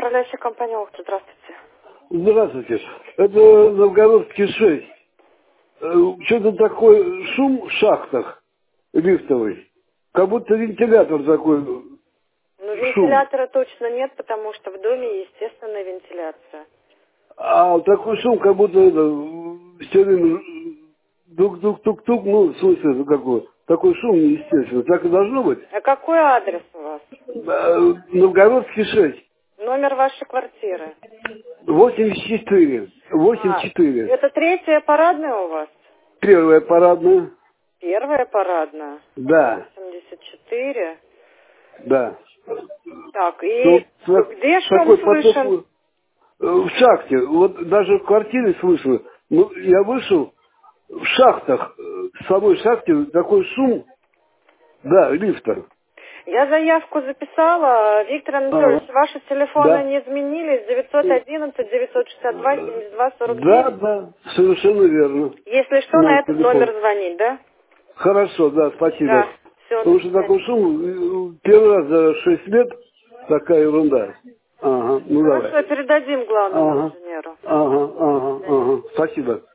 управляющая компания «Охта». Здравствуйте. Здравствуйте. Это Новгородский 6. Что-то такой шум в шахтах лифтовый. Как будто вентилятор такой Ну, шум. вентилятора точно нет, потому что в доме естественная вентиляция. А такой шум, как будто все время тук-тук-тук-тук, ну, в смысле, какой. Такой шум неестественный. Так и должно быть. А какой адрес у вас? Новгородский 6. Номер вашей квартиры? 84. А, 84. это третья парадная у вас? Первая парадная. Первая парадная? Да, 84. да. Так, и Ну, где шум такой слышен? поток в шахте. Вот даже в квартире слышно. Ну, я вышел в шахтах, в самой шахте такой шум. Да, лифта. Я заявку записала. Виктор Ага. Анатольевич, ваши телефоны Да. не изменились? 911 962 72 Да, 49. да, совершенно верно. Если что, на Мой этот телефон. номер звонить, да? Хорошо, да, спасибо. Да. Все, до Потому что такой свидания. шум первый раз за 6 лет такая ерунда. Ага, ну давай. Хорошо, передадим главному Ага, инженеру. ага, До ага, свидания. ага. Спасибо.